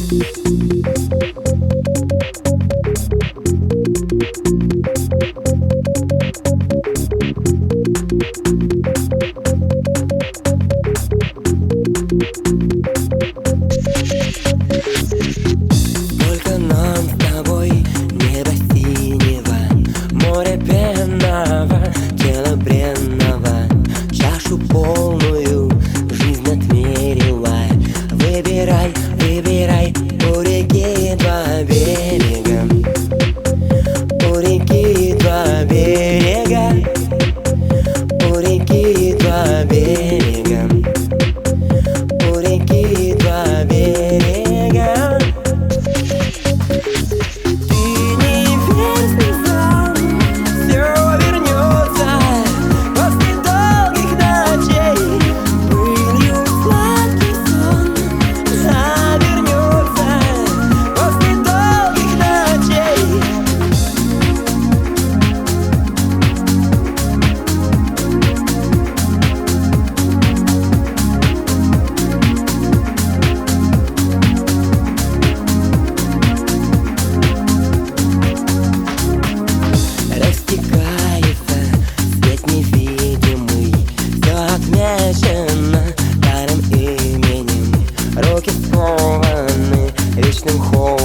Только нам с тобой небо синего, море пенного, тело бренного, чашу полную жизнь отмерила. Выбирай, выбирай, у реки два берега, у реки два берега, у реки два берега, у реки два берега. Отмечено старым именем, руки скованы вечным холодом.